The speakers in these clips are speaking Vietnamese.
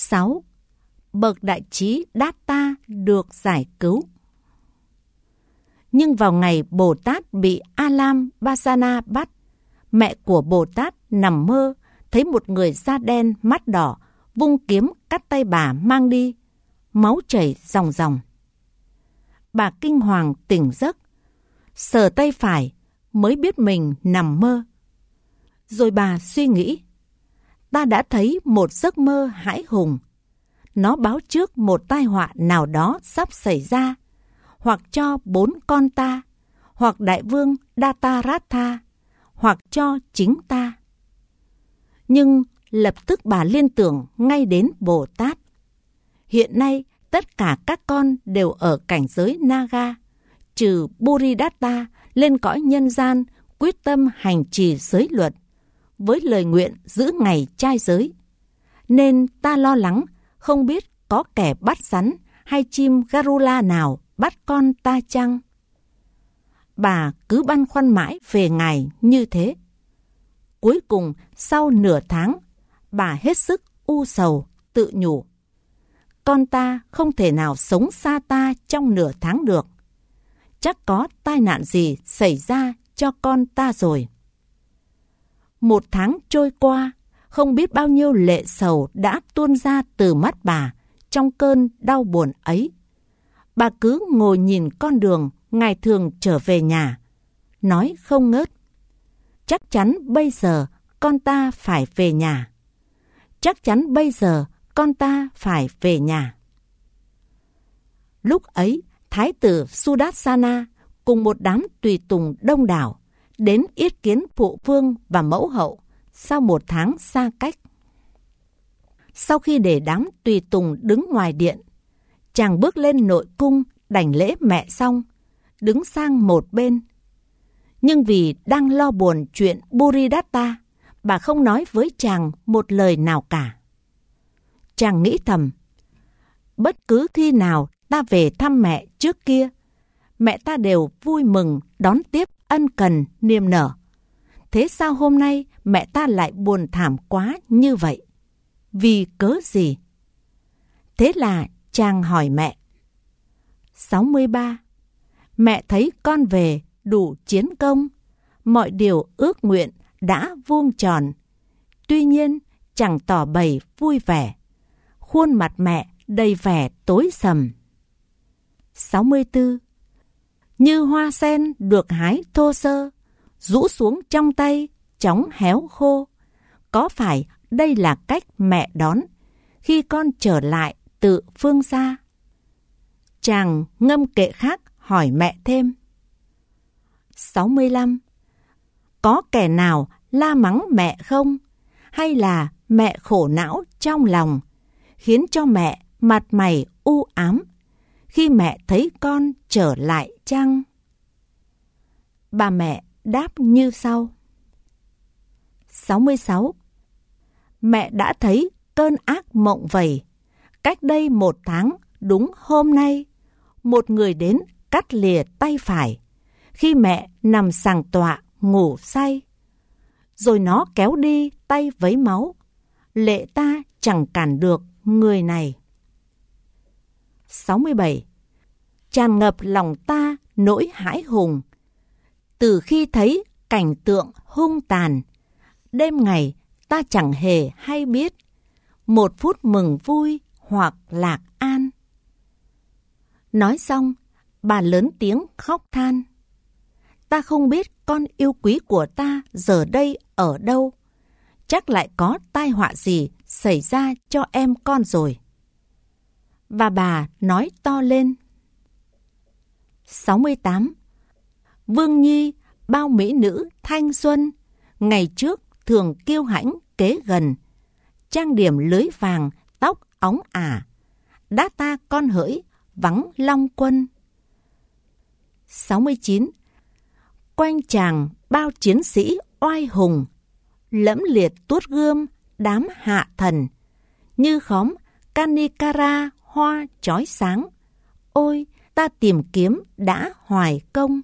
6. Bậc đại trí Datta được giải cứu. Nhưng vào ngày Bồ Tát bị Alam Basana bắt, mẹ của Bồ Tát nằm mơ, thấy một người da đen mắt đỏ, vung kiếm cắt tay bà mang đi, máu chảy ròng ròng. Bà kinh hoàng tỉnh giấc, sờ tay phải mới biết mình nằm mơ. Rồi bà suy nghĩ, ta đã thấy một giấc mơ hãi hùng. Nó báo trước một tai họa nào đó sắp xảy ra, hoặc cho 4 con ta, hoặc đại vương Dattaratha, hoặc cho chính ta. Nhưng lập tức bà liên tưởng ngay đến Bồ Tát. Hiện nay tất cả các con đều ở cảnh giới Naga, trừ Buridatta lên cõi nhân gian quyết tâm hành trì giới luật, với lời nguyện giữ ngày trai giới. Nên ta lo lắng không biết có kẻ bắt rắn hay chim Garula nào bắt con ta chăng? Bà cứ băn khoăn mãi về ngài như thế. Cuối cùng sau nửa tháng, bà hết sức u sầu, tự nhủ. Con ta không thể nào sống xa ta trong nửa tháng được. Chắc có tai nạn gì xảy ra cho con ta rồi. 1 tháng trôi qua, không biết bao nhiêu lệ sầu đã tuôn ra từ mắt bà trong cơn đau buồn ấy. Bà cứ ngồi nhìn con đường ngày thường trở về nhà, nói không ngớt. Chắc chắn bây giờ con ta phải về nhà. Chắc chắn bây giờ con ta phải về nhà. Lúc ấy, Thái tử Sudarsana cùng một đám tùy tùng đông đảo đến yết kiến phụ vương và mẫu hậu sau 1 tháng xa cách. Sau khi để đám tùy tùng đứng ngoài điện, chàng bước lên nội cung đảnh lễ mẹ xong, đứng sang một bên. Nhưng vì đang lo buồn chuyện Buridatta, bà không nói với chàng một lời nào cả. Chàng nghĩ thầm, bất cứ khi nào ta về thăm mẹ trước kia, mẹ ta đều vui mừng đón tiếp ân cần niềm nở. Thế sao hôm nay mẹ ta lại buồn thảm quá như vậy? Vì cớ gì? Thế là chàng hỏi mẹ. 63. Mẹ thấy con về đủ chiến công, mọi điều ước nguyện đã vuông tròn. Tuy nhiên chẳng tỏ bày vui vẻ, khuôn mặt mẹ đầy vẻ tối sầm. 64. Như hoa sen được hái thô sơ, rũ xuống trong tay, chóng héo khô. Có phải đây là cách mẹ đón khi con trở lại từ phương xa? Chàng ngâm kệ khác hỏi mẹ thêm. 65. Có kẻ nào la mắng mẹ không? Hay là mẹ khổ não trong lòng, khiến cho mẹ mặt mày u ám khi mẹ thấy con trở lại chăng? Bà mẹ đáp như sau. 66. Mẹ đã thấy cơn ác mộng vầy. Cách đây 1 tháng, đúng hôm nay, một người đến cắt lìa tay phải khi mẹ nằm sàng tọa ngủ say. Rồi nó kéo đi tay vấy máu. Lệ ta chẳng cản được người này. 67. Tràn ngập lòng ta nỗi hãi hùng. Từ khi thấy cảnh tượng hung tàn, đêm ngày ta chẳng hề hay biết 1 phút mừng vui hoặc lạc an. Nói xong, bà lớn tiếng khóc than. Ta không biết con yêu quý của ta giờ đây ở đâu. Chắc lại có tai họa gì xảy ra cho em con rồi. Và bà nói to lên. 68. Vương Nhi, bao mỹ nữ thanh xuân, ngày trước thường kiêu hãnh kế gần, trang điểm lưới vàng, tóc óng ả, đã ta con hỡi vắng long quân. 69. Quanh chàng bao chiến sĩ oai hùng, lẫm liệt tuốt gươm đám hạ thần, như khóm Kanikara hoa chói sáng. Ôi, ta tìm kiếm đã hoài công.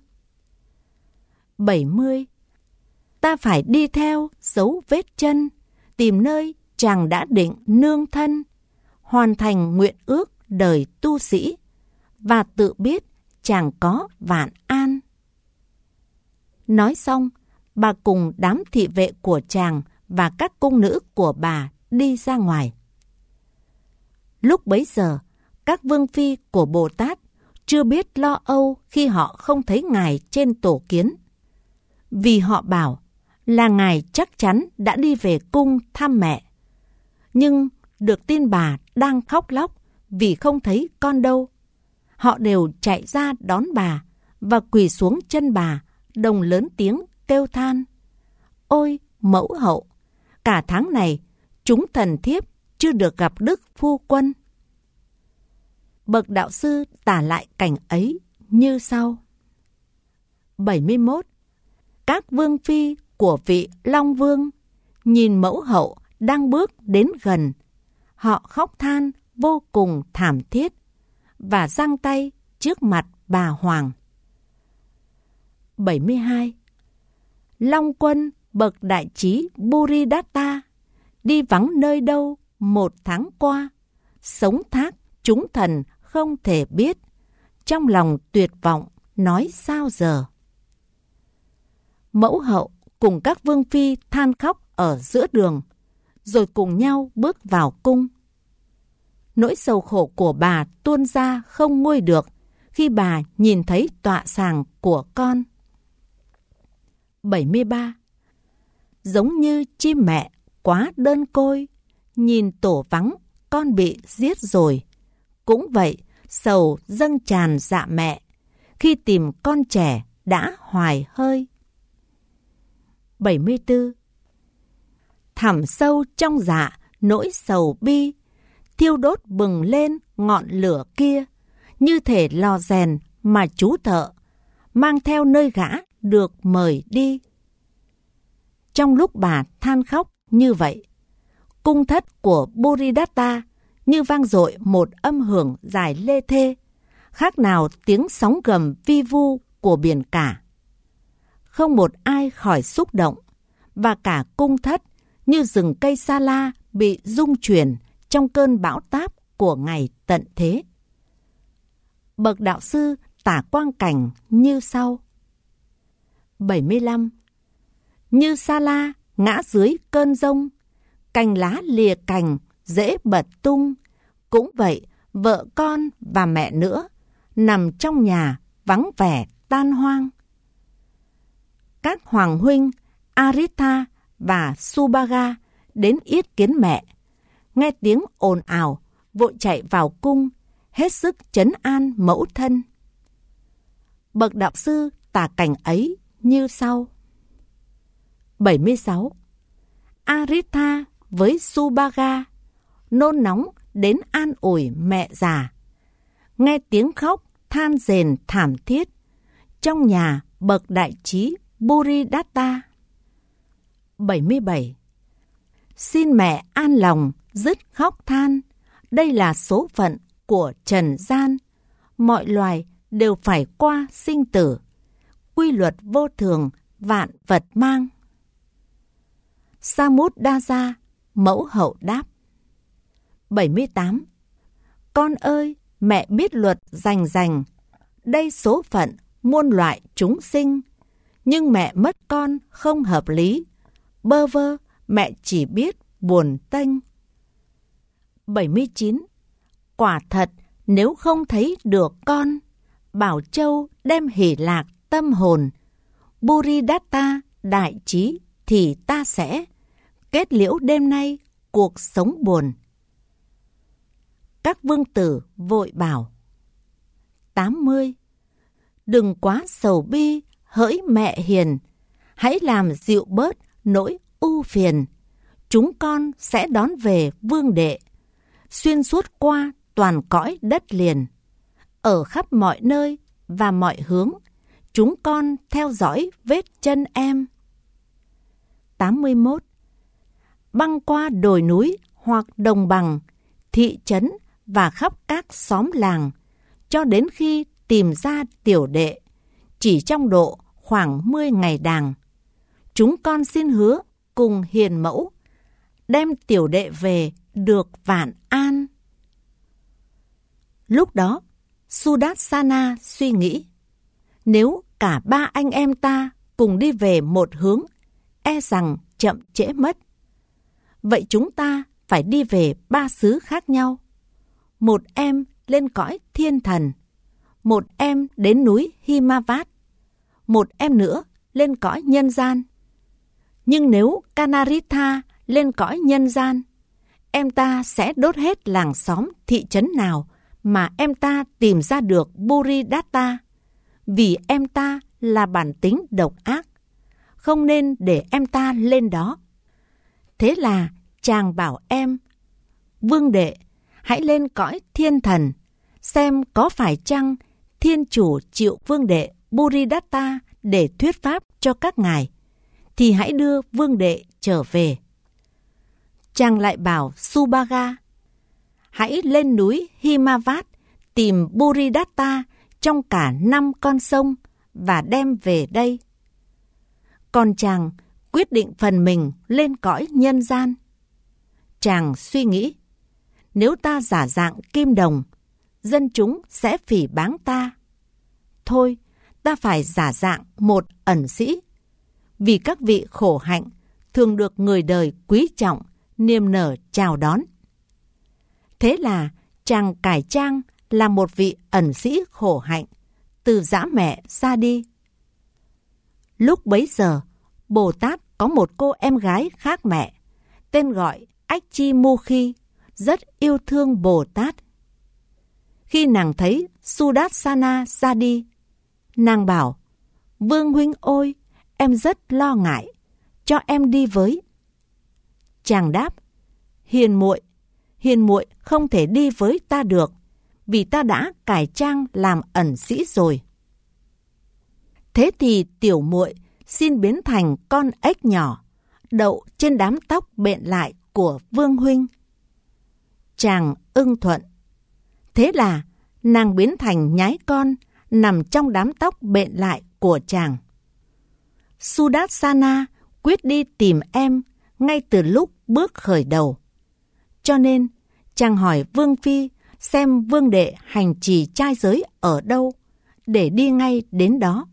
70. Ta phải đi theo dấu vết chân, tìm nơi chàng đã định nương thân, hoàn thành nguyện ước đời tu sĩ và tự biết chàng có vạn an. Nói xong, bà cùng đám thị vệ của chàng và các cung nữ của bà đi ra ngoài. Lúc bấy giờ, các vương phi của Bồ Tát chưa biết lo âu khi họ không thấy Ngài trên tổ kiến. Vì họ bảo là Ngài chắc chắn đã đi về cung thăm mẹ. Nhưng được tin bà đang khóc lóc vì không thấy con đâu. Họ đều chạy ra đón bà và quỳ xuống chân bà, đồng lớn tiếng kêu than: Ôi mẫu hậu, cả tháng này chúng thần thiếp chưa được gặp Đức Phu Quân. Bậc đạo sư tả lại cảnh ấy như sau. 71. Các vương phi của vị Long Vương nhìn mẫu hậu đang bước đến gần. Họ khóc than vô cùng thảm thiết và giang tay trước mặt bà Hoàng. 72. Long Quân bậc đại trí Buridatta đi vắng nơi đâu 1 tháng qua, sống thác chúng thần không thể biết, trong lòng tuyệt vọng nói sao giờ. Mẫu hậu cùng các vương phi than khóc ở giữa đường, rồi cùng nhau bước vào cung. Nỗi sầu khổ của bà tuôn ra không nguôi được khi bà nhìn thấy tọa sàng của con. 73. Giống như chim mẹ quá đơn côi, nhìn tổ vắng con bị giết rồi. Cũng vậy, sầu dâng tràn dạ mẹ, khi tìm con trẻ đã hoài hơi. 74. Thẳm sâu trong dạ nỗi sầu bi, thiêu đốt bừng lên ngọn lửa kia, như thể lò rèn mà chú thợ mang theo nơi gã được mời đi. Trong lúc bà than khóc như vậy, cung thất của Buridatta như vang dội một âm hưởng dài lê thê, khác nào tiếng sóng gầm vi vu của biển cả. Không một ai khỏi xúc động, và cả cung thất như rừng cây sa la bị rung chuyển trong cơn bão táp của ngày tận thế. Bậc đạo sư tả quang cảnh như sau. 75. Như sa la ngã dưới cơn giông, cành lá lìa cành dễ bật tung. Cũng vậy, vợ con và mẹ nữa nằm trong nhà vắng vẻ tan hoang. Các hoàng huynh Aritha và Subhaga đến yết kiến mẹ, nghe tiếng ồn ào vội chạy vào cung, hết sức trấn an mẫu thân. Bậc đạo sư tả cảnh ấy như sau. 76. Aritha với Subhaga nôn nóng đến an ủi mẹ già, nghe tiếng khóc than rền thảm thiết trong nhà bậc đại trí Buridatta. 77. Xin mẹ an lòng dứt khóc than, đây là số phận của trần gian, mọi loài đều phải qua sinh tử, quy luật vô thường vạn vật mang. Samuddaja mẫu hậu đáp. 78. Con ơi, mẹ biết luật rành rành, đây số phận muôn loại chúng sinh, nhưng mẹ mất con không hợp lý, bơ vơ mẹ chỉ biết buồn tênh. 79. Quả thật nếu không thấy được con, Bảo Châu đem hỷ lạc tâm hồn, Buridatta đại trí thì ta sẽ kết liễu đêm nay cuộc sống buồn. Các vương tử vội bảo. 80. Đừng quá sầu bi hỡi mẹ hiền, hãy làm dịu bớt nỗi ưu phiền, chúng con sẽ đón về vương đệ, xuyên suốt qua toàn cõi đất liền. Ở khắp mọi nơi và mọi hướng, chúng con theo dõi vết chân em. 81. Băng qua đồi núi hoặc đồng bằng, thị trấn và khắp các xóm làng, cho đến khi tìm ra tiểu đệ, chỉ trong độ khoảng 10 ngày đàng. Chúng con xin hứa cùng hiền mẫu, đem tiểu đệ về được vạn an. Lúc đó, Sudarsana suy nghĩ, nếu cả ba anh em ta cùng đi về một hướng, e rằng chậm trễ mất. Vậy chúng ta phải đi về ba xứ khác nhau. Một em lên cõi thiên thần, một em đến núi Himavat, một em nữa lên cõi nhân gian. Nhưng nếu Kanaritha lên cõi nhân gian, em ta sẽ đốt hết làng xóm thị trấn nào mà em ta tìm ra được Buridatta, vì em ta là bản tính độc ác, không nên để em ta lên đó. Thế là chàng bảo em, vương đệ, hãy lên cõi thiên thần, xem có phải chăng thiên chủ chịu vương đệ Buridatta để thuyết pháp cho các ngài, thì hãy đưa vương đệ trở về. Chàng lại bảo Subhaga, hãy lên núi Himavat tìm Buridatta trong cả 5 con sông và đem về đây. Còn chàng quyết định phần mình lên cõi nhân gian. Chàng suy nghĩ, nếu ta giả dạng kim đồng, dân chúng sẽ phỉ báng ta. Thôi, ta phải giả dạng một ẩn sĩ, vì các vị khổ hạnh thường được người đời quý trọng, niềm nở chào đón. Thế là chàng cải trang là một vị ẩn sĩ khổ hạnh, từ dã mẹ ra đi. Lúc bấy giờ, Bồ Tát có một cô em gái khác mẹ, tên gọi Achimukhi, rất yêu thương Bồ Tát. Khi nàng thấy Sudarsana ra đi, nàng bảo, vương huynh ôi, em rất lo ngại, cho em đi với. Chàng đáp, hiền muội không thể đi với ta được, vì ta đã cải trang làm ẩn sĩ rồi. Thế thì tiểu muội xin biến thành con ếch nhỏ, đậu trên đám tóc bện lại của vương huynh. Chàng ưng thuận. Thế là nàng biến thành nhái con, nằm trong đám tóc bện lại của chàng. Sudarsana quyết đi tìm em ngay từ lúc bước khởi đầu. Cho nên, chàng hỏi vương phi xem vương đệ hành trì trai giới ở đâu, để đi ngay đến đó.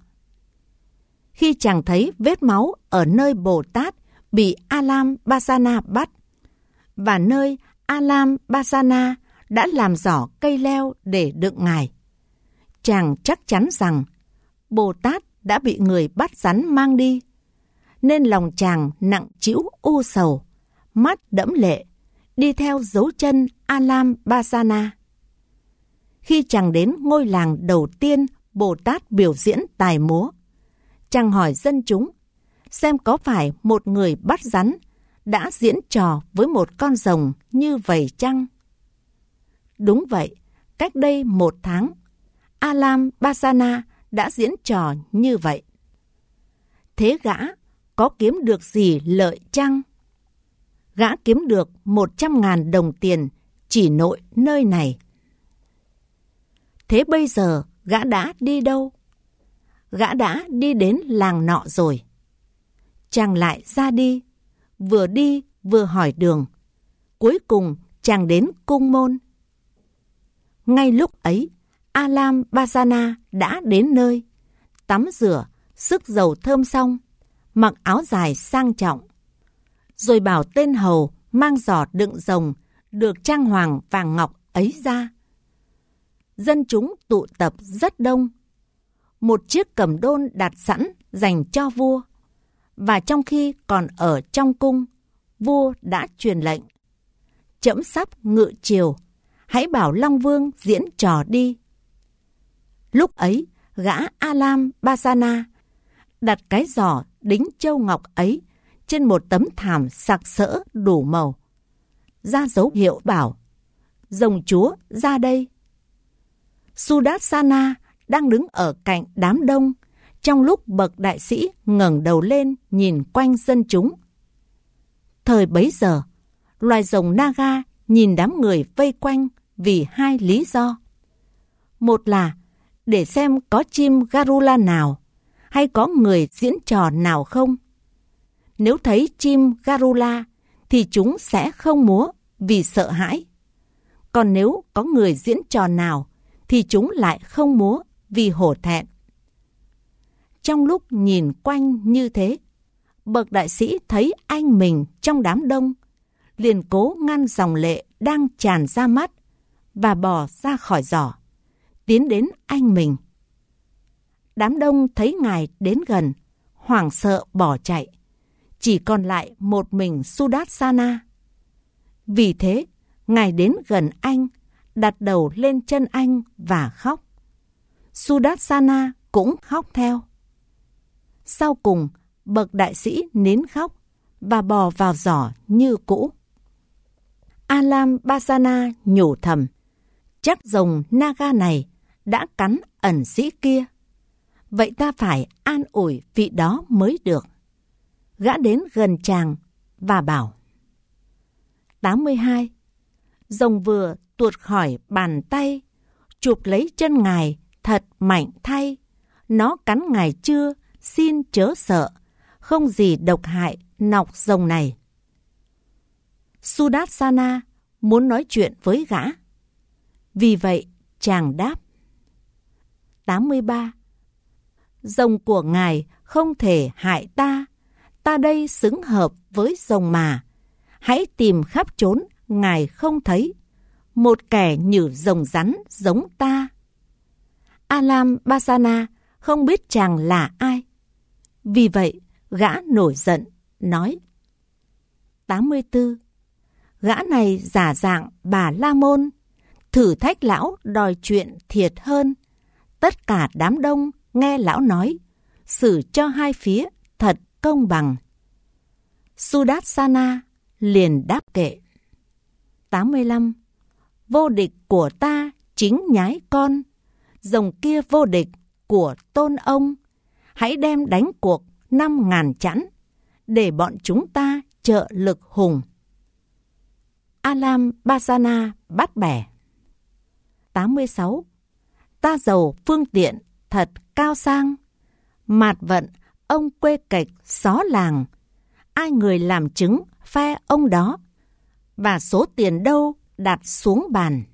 Khi chàng thấy vết máu ở nơi Bồ Tát bị Alambasana bắt, và nơi Alambasana đã làm giỏ cây leo để đựng ngài, chàng chắc chắn rằng Bồ Tát đã bị người bắt rắn mang đi, nên lòng chàng nặng trĩu u sầu, mắt đẫm lệ, đi theo dấu chân Alambasana. Khi chàng đến ngôi làng đầu tiên Bồ Tát biểu diễn tài múa, chàng hỏi dân chúng xem có phải một người bắt rắn đã diễn trò với một con rồng như vậy chăng? Đúng vậy, cách đây 1 tháng, Alambasana đã diễn trò như vậy. Thế gã có kiếm được gì lợi chăng? Gã kiếm được 100.000 đồng tiền chỉ nội nơi này. Thế bây giờ gã đã đi đâu? Gã đã đi đến làng nọ rồi. Chàng lại ra đi vừa hỏi đường. Cuối cùng chàng đến cung môn. Ngay lúc ấy, Alambasana đã đến nơi, tắm rửa, sức dầu thơm xong, mặc áo dài sang trọng. Rồi bảo tên hầu mang giỏ đựng rồng được trang hoàng vàng ngọc ấy ra. Dân chúng tụ tập rất đông. Một chiếc cầm đôn đặt sẵn dành cho vua. Và trong khi còn ở trong cung, vua đã truyền lệnh: trẫm sắp ngự triều, hãy bảo Long Vương diễn trò đi. Lúc ấy, gã Alambasana đặt cái giỏ đính châu ngọc ấy trên một tấm thảm sặc sỡ đủ màu, ra dấu hiệu bảo: rồng chúa ra đây. Sudarsana đang đứng ở cạnh đám đông, trong lúc bậc đại sĩ ngẩng đầu lên nhìn quanh dân chúng. Thời bấy giờ, loài rồng Naga nhìn đám người vây quanh vì 2 lý do. Một là để xem có chim Garula nào hay có người diễn trò nào không. Nếu thấy chim Garula thì chúng sẽ không múa vì sợ hãi. Còn nếu có người diễn trò nào thì chúng lại không múa vì hổ thẹn. Trong lúc nhìn quanh như thế, bậc đại sĩ thấy anh mình trong đám đông, liền cố ngăn dòng lệ đang tràn ra mắt và bò ra khỏi giỏ, tiến đến anh mình. Đám đông thấy ngài đến gần, hoảng sợ bỏ chạy, chỉ còn lại một mình Sudarsana. Vì thế, ngài đến gần anh, đặt đầu lên chân anh và khóc. Sudarsana cũng khóc theo. Sau cùng, bậc đại sĩ nín khóc và bò vào giỏ như cũ. Alambasana nhủ thầm, chắc rồng Naga này đã cắn ẩn sĩ kia. Vậy ta phải an ủi vị đó mới được. Gã đến gần chàng và bảo: 82. Rồng vừa tuột khỏi bàn tay, chụp lấy chân ngài thật mạnh thay. Nó cắn ngài chưa, xin chớ sợ, không gì độc hại nọc rồng này. Sudarsana muốn nói chuyện với gã. Vì vậy chàng đáp: 83. Rồng của ngài không thể hại ta. Ta đây xứng hợp với rồng mà. Hãy tìm khắp chốn ngài không thấy một kẻ nhử rồng rắn giống ta. Alambasana không biết chàng là ai. Vì vậy gã nổi giận nói: 84. Gã này giả dạng Bà La Môn, thử thách lão đòi chuyện thiệt hơn. Tất cả đám đông nghe lão nói, xử cho hai phía thật công bằng. Sudarsana liền đáp kệ: 85. Vô địch của ta chính nhái con, rồng kia vô địch của tôn ông. Hãy đem đánh cuộc 5.000 chẵn, để bọn chúng ta trợ lực hùng. Alambasana bắt bẻ. 86. Ta giàu phương tiện thật cao sang, mạt vận ông quê kệch xó làng. Ai người làm chứng phe ông đó, và số tiền đâu đặt xuống bàn.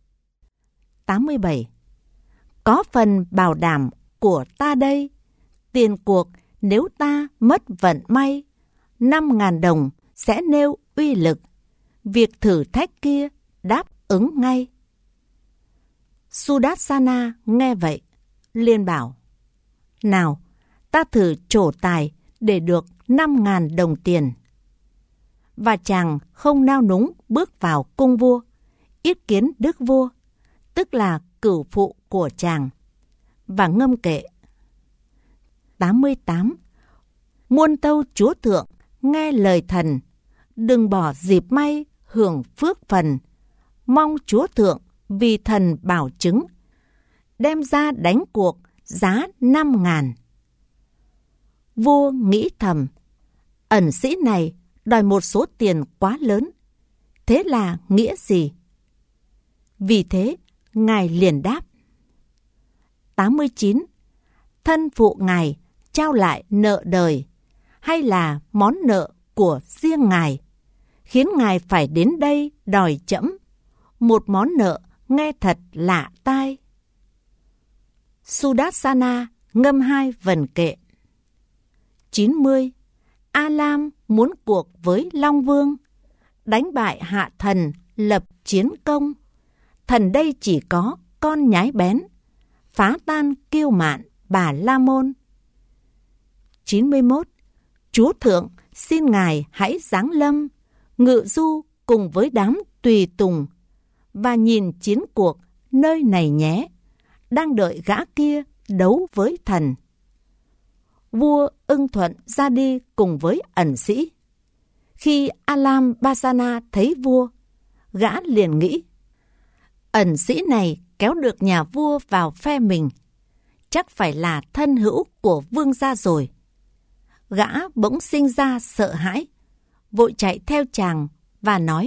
87. Có phần bảo đảm của ta đây, tiền cuộc nếu ta mất vận may, 5.000 đồng sẽ nêu uy lực. Việc thử thách kia đáp ứng ngay. Sudarsana nghe vậy, liền bảo: nào, ta thử trổ tài để được 5.000 đồng tiền. Và chàng không nao núng bước vào cung vua, yết kiến đức vua, tức là cửu phụ của chàng, và ngâm kệ: 88. Muôn tâu chúa thượng nghe lời thần, đừng bỏ dịp may hưởng phước phần. Mong chúa thượng vì thần bảo chứng, đem ra đánh cuộc giá 5.000. Vua nghĩ thầm, ẩn sĩ này đòi một số tiền quá lớn, thế là nghĩa gì? Vì thế ngài liền đáp: 89. Thân phụ ngài trao lại nợ đời, hay là món nợ của riêng ngài, khiến ngài phải đến đây đòi trẫm một món nợ nghe thật lạ tai. Sudarsana ngâm 2 vần kệ. 90. Alam muốn cuộc với Long Vương, đánh bại hạ thần lập chiến công. Thần đây chỉ có con nhái bén, phá tan kiêu mạn Bà La Môn. 91. Chúa thượng xin ngài hãy giáng lâm, ngự du cùng với đám tùy tùng, và nhìn chiến cuộc nơi này nhé, đang đợi gã kia đấu với thần. Vua ưng thuận ra đi cùng với ẩn sĩ. Khi Alambasana thấy vua, gã liền nghĩ, ẩn sĩ này kéo được nhà vua vào phe mình, chắc phải là thân hữu của vương gia rồi. Gã bỗng sinh ra sợ hãi, vội chạy theo chàng và nói: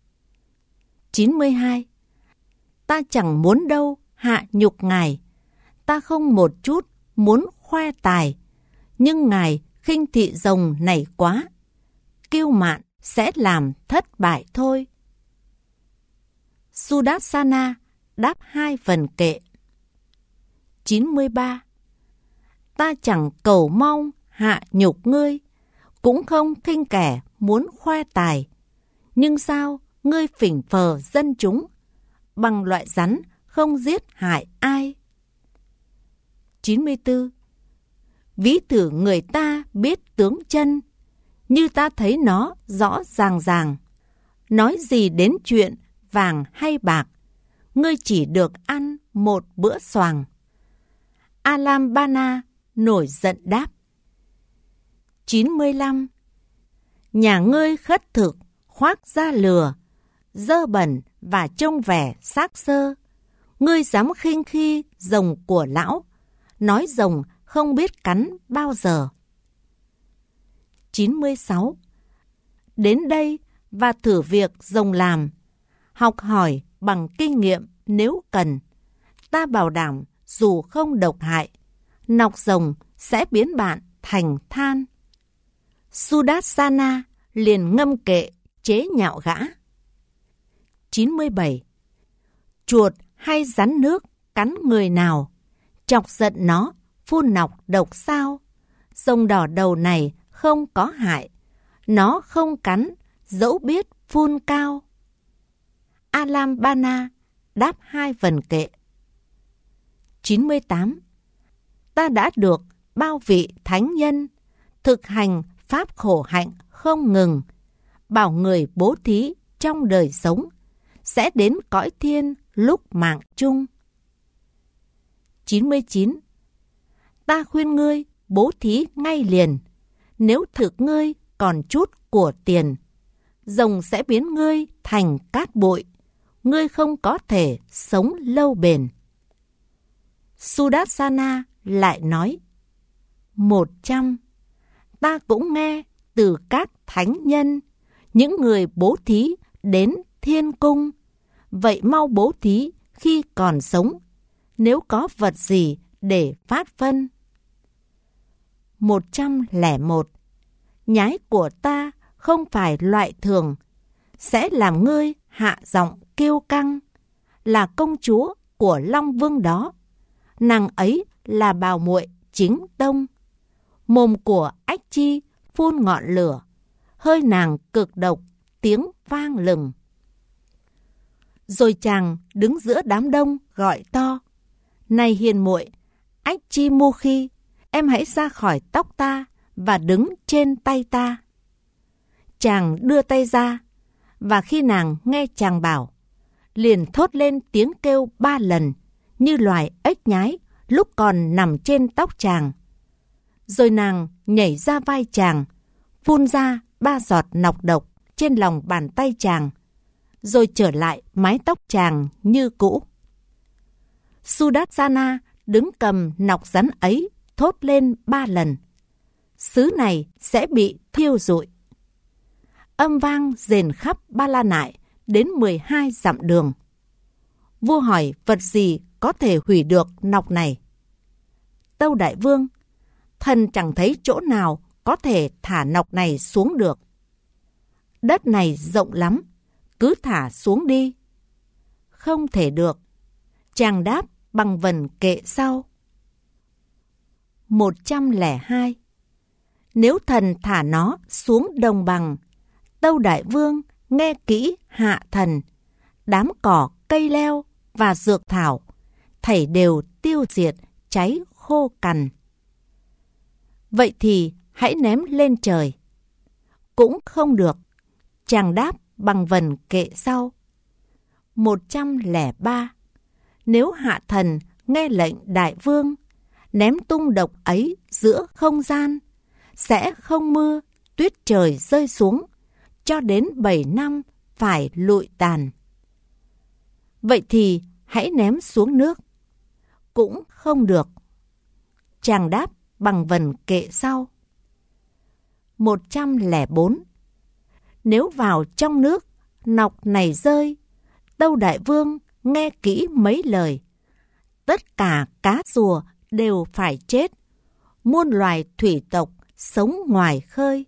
92. Ta chẳng muốn đâu hạ nhục ngài, ta không một chút muốn khoe tài, nhưng ngài khinh thị rồng này quá, kiêu mạn sẽ làm thất bại thôi. Sudarsana đáp 2 phần kệ. 93. Ta chẳng cầu mong hạ nhục ngươi, cũng không khinh kẻ muốn khoe tài. Nhưng sao ngươi phỉnh phờ dân chúng, bằng loại rắn không giết hại ai. 94. Ví thử người ta biết tướng chân, như ta thấy nó rõ ràng ràng. Nói gì đến chuyện vàng hay bạc, ngươi chỉ được ăn một bữa xoàng. Alambana nổi giận đáp. 95. Nhà ngươi khất thực, khoác da lừa, dơ bẩn và trông vẻ xác xơ. Ngươi dám khinh khi rồng của lão, nói rồng không biết cắn bao giờ. 96. Đến đây và thử việc rồng làm, học hỏi bằng kinh nghiệm nếu cần. Ta bảo đảm dù không độc hại, nọc rồng sẽ biến bạn thành than. Sudarsana liền ngâm kệ chế nhạo gã. 97. Chuột hay rắn nước cắn người nào, chọc giận nó phun nọc độc sao. Rồng đỏ đầu này không có hại, nó không cắn dẫu biết phun cao. Alambana đáp 2 phần kệ. 98. Ta đã được bao vị thánh nhân, thực hành pháp khổ hạnh không ngừng, bảo người bố thí trong đời sống, sẽ đến cõi thiên lúc mạng chung. 99. Ta khuyên ngươi bố thí ngay liền, nếu thực ngươi còn chút của tiền, rồng sẽ biến ngươi thành cát bụi, ngươi không có thể sống lâu bền. Sudarsana lại nói. 100. Ta cũng nghe từ các thánh nhân, những người bố thí đến thiên cung. Vậy mau bố thí khi còn sống, nếu có vật gì để phát phân. 101. Nhái của ta không phải loại thường, sẽ làm ngươi hạ giọng kiêu căng. Là công chúa của Long Vương đó, nàng ấy là bào muội chính tông. Mồm của ách chi phun ngọn lửa, hơi nàng cực độc, tiếng vang lừng. Rồi chàng đứng giữa đám đông gọi to. Này hiền muội, ách chi mu khi, em hãy ra khỏi tóc ta và đứng trên tay ta. Chàng đưa tay ra, và khi nàng nghe chàng bảo, liền thốt lên tiếng kêu 3 lần, như loài ếch nhái lúc còn nằm trên tóc chàng. Rồi nàng nhảy ra vai chàng, phun ra 3 giọt nọc độc trên lòng bàn tay chàng, rồi trở lại mái tóc chàng như cũ. Sudarsana đứng cầm nọc rắn ấy, thốt lên 3 lần. Xứ này sẽ bị thiêu rụi. Âm vang rền khắp Ba La Nại đến 12 dặm đường. Vua hỏi vật gì có thể hủy được nọc này. Tâu Đại Vương, thần chẳng thấy chỗ nào có thể thả nọc này xuống được. Đất này rộng lắm, cứ thả xuống đi. Không thể được. Chàng đáp bằng vần kệ sau. 102. Nếu thần thả nó xuống đồng bằng, Tâu Đại Vương nghe kỹ hạ thần, đám cỏ, cây leo và dược thảo, thảy đều tiêu diệt, cháy khô cằn. Vậy thì hãy ném lên trời. Cũng không được. Chàng đáp bằng vần kệ sau. 103. Nếu hạ thần nghe lệnh đại vương, ném tung độc ấy giữa không gian, sẽ không mưa, tuyết trời rơi xuống, cho đến 7 năm phải lụi tàn. Vậy thì hãy ném xuống nước. Cũng không được. Chàng đáp bằng vần kệ sau. 104. Nếu vào trong nước, nọc này rơi, Tâu Đại Vương nghe kỹ mấy lời. Tất cả cá rùa đều phải chết, muôn loài thủy tộc sống ngoài khơi.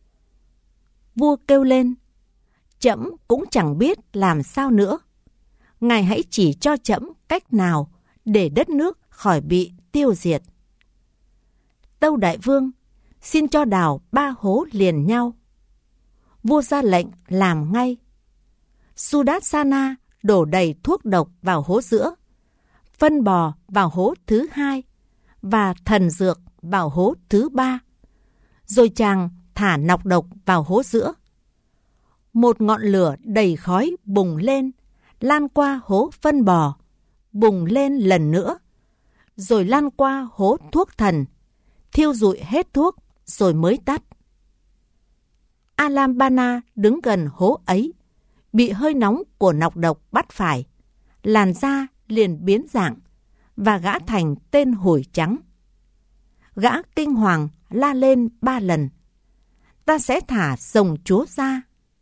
Vua kêu lên, trẫm cũng chẳng biết làm sao nữa. Ngài hãy chỉ cho trẫm cách nào để đất nước khỏi bị tiêu diệt. Tâu đại vương, xin cho đào 3 hố liền nhau. Vua ra lệnh làm ngay. Sudarsana đổ đầy thuốc độc vào hố giữa, phân bò vào hố thứ 2 và thần dược vào hố thứ 3. Rồi chàng thả nọc độc vào hố giữa. Một ngọn lửa đầy khói bùng lên, lan qua hố phân bò, bùng lên lần nữa, rồi lan qua hố thuốc thần, thiêu rụi hết thuốc rồi mới tắt. Alambana đứng gần hố ấy, bị hơi nóng của nọc độc bắt phải, làn da liền biến dạng và gã thành tên hủi trắng. Gã kinh hoàng la lên 3 lần: ta sẽ thả rồng chúa ra.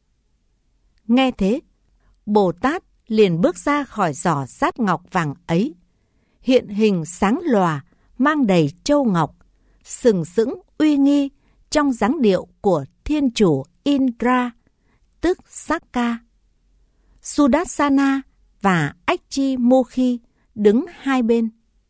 Nghe thế, Bồ Tát liền bước ra khỏi giỏ sát ngọc vàng ấy, hiện hình sáng lòa, mang đầy châu ngọc, sừng sững uy nghi trong dáng điệu của thiên chủ Indra, tức Sakka. Sudarsana và Ách-chi Mukhi đứng hai bên.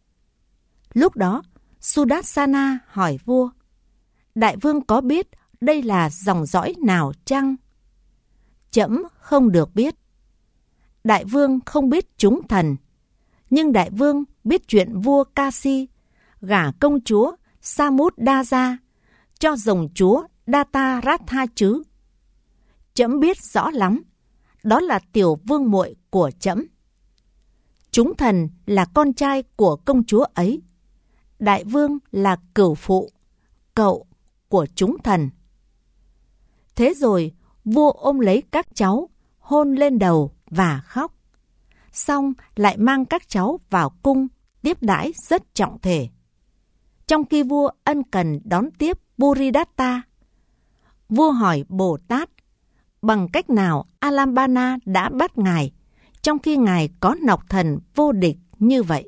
Lúc đó, Sudarsana hỏi vua: đại vương có biết đây là dòng dõi nào chăng? Trẫm không được biết. Đại vương không biết chúng thần, nhưng đại vương biết chuyện vua Kasi gả công chúa Samuddaja cho rồng chúa Dataratha chứ? Trẫm biết rõ lắm, đó là tiểu vương muội của trẫm. Chúng thần là con trai của công chúa ấy. Đại vương là cửu phụ, cậu của chúng thần. Thế rồi vua ôm lấy các cháu, hôn lên đầu và khóc. Xong lại mang các cháu vào cung tiếp đãi rất trọng thể. Trong khi vua ân cần đón tiếp Buridatta, vua hỏi Bồ Tát bằng cách nào Alambana đã bắt ngài trong khi ngài có nọc thần vô địch như vậy.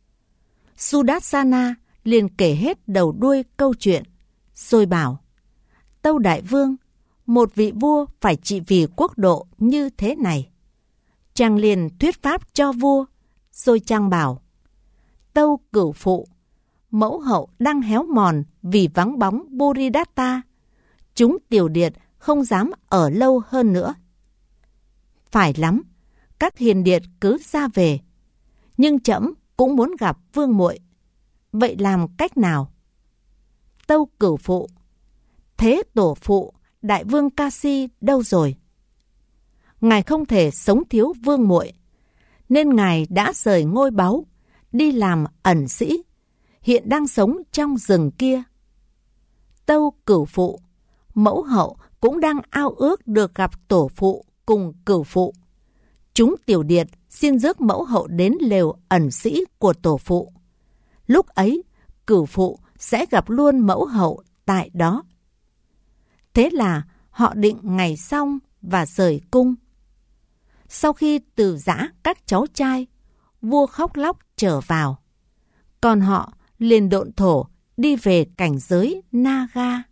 Sudarsana liền kể hết đầu đuôi câu chuyện, rồi bảo: tâu đại vương, một vị vua phải trị vì quốc độ như thế này. Chàng liền thuyết pháp cho vua, rồi chàng bảo: tâu cửu phụ, mẫu hậu đang héo mòn vì vắng bóng Buridatta. Chúng tiểu điệt không dám ở lâu hơn nữa. Phải lắm, các hiền điệt cứ ra về, nhưng trẫm cũng muốn gặp vương muội. Vậy làm cách nào? Tâu cửu phụ, thế tổ phụ đại vương Kasi đâu rồi? Ngài không thể sống thiếu vương muội, nên ngài đã rời ngôi báu, đi làm ẩn sĩ, hiện đang sống trong rừng kia. Tâu cửu phụ, mẫu hậu cũng đang ao ước được gặp tổ phụ cùng cửu phụ. Chúng tiểu điệt xin rước mẫu hậu đến lều ẩn sĩ của tổ phụ. Lúc ấy, cửu phụ sẽ gặp luôn mẫu hậu tại đó. Thế là họ định ngày xong và rời cung. Sau khi từ giã các cháu trai, vua khóc lóc trở vào. Còn họ liền độn thổ đi về cảnh giới Naga.